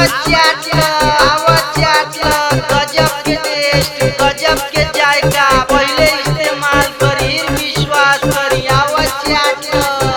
गजब के टेस्ट गजब के जायका पहले इस्तेमाल करी विश्वास करी आवत चाट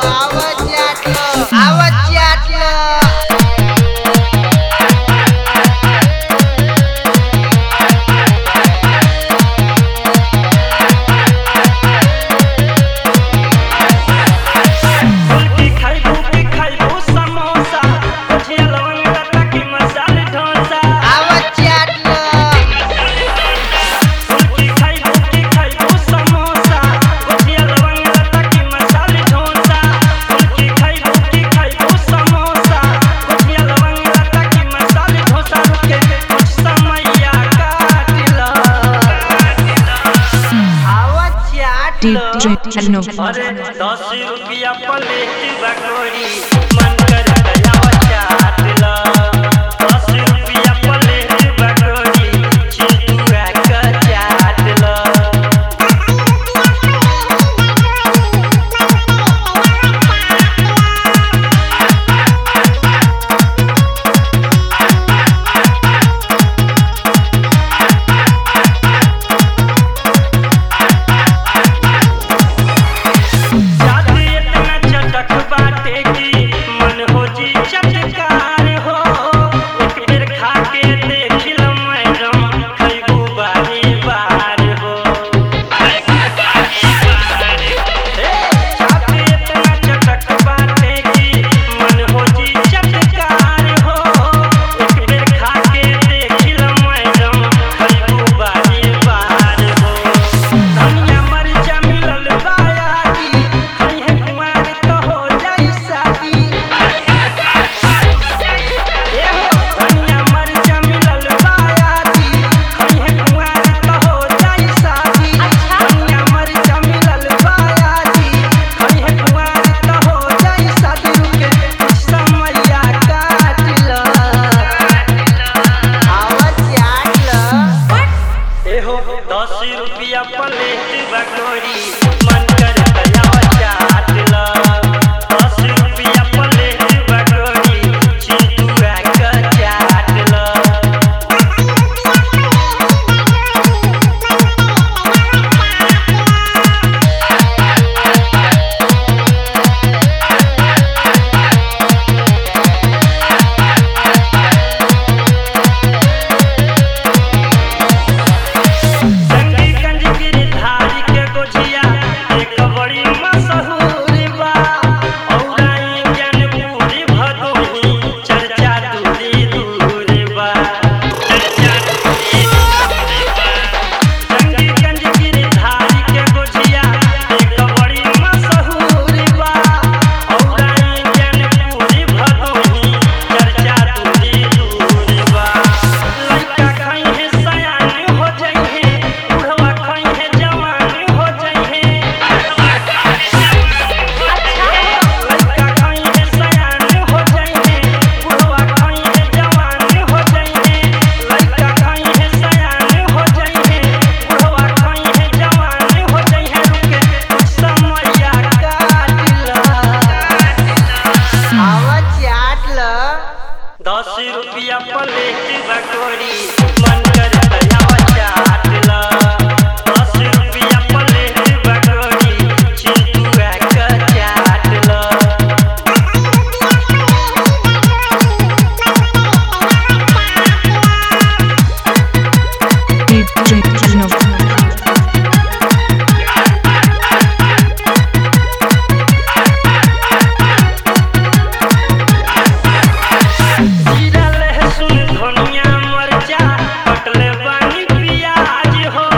अरे 10 रुपया प्लेट बकोरी मन कर दयावा चाट ला 10 रुपया प्लेट बकोरी चिंटुआ का चाट ला रुपया प्लेट बकोरी मन कर दयावा चाट ला 10 रुपया प्लेट बकोरी चिंटुआ का चाट ला रुपया प्लेट बकोरी मन कर दयावा चाट ला 10 रुपया प्लेट बकोरी चिंटुआ का चाट ला जीरा लहसुन धनिया मरचा कटले बानी प्याज हो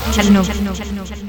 छन्नू